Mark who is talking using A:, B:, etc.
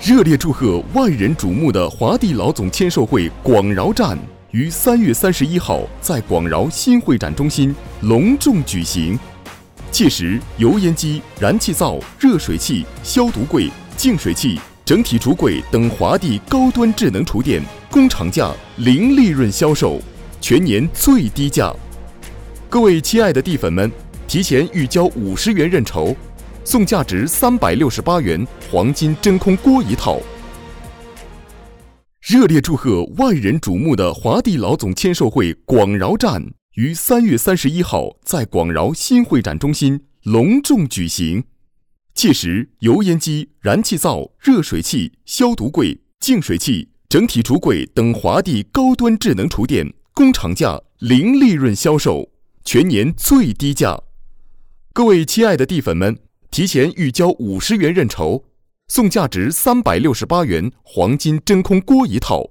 A: 热烈祝贺万人瞩目的华帝老总签售会广饶站于3月31号在广饶新会展中心隆重举行。届时，油烟机、燃气灶、热水器、消毒柜、净水器、整体橱柜等华帝高端智能厨电工厂价零利润销售，全年最低价。各位亲爱的帝粉们，提前预交50元认筹，送价值368元黄金真空锅一套。热烈祝贺万人瞩目的华帝老总签售会广饶站于3月31号在广饶新会展中心隆重举行。届时，油烟机、燃气灶、热水器、消毒柜、净水器、整体橱柜等华帝高端智能厨电工厂价零利润销售，全年最低价。各位亲爱的帝粉们，提前预交50元认筹，送价值368元黄金真空锅一套。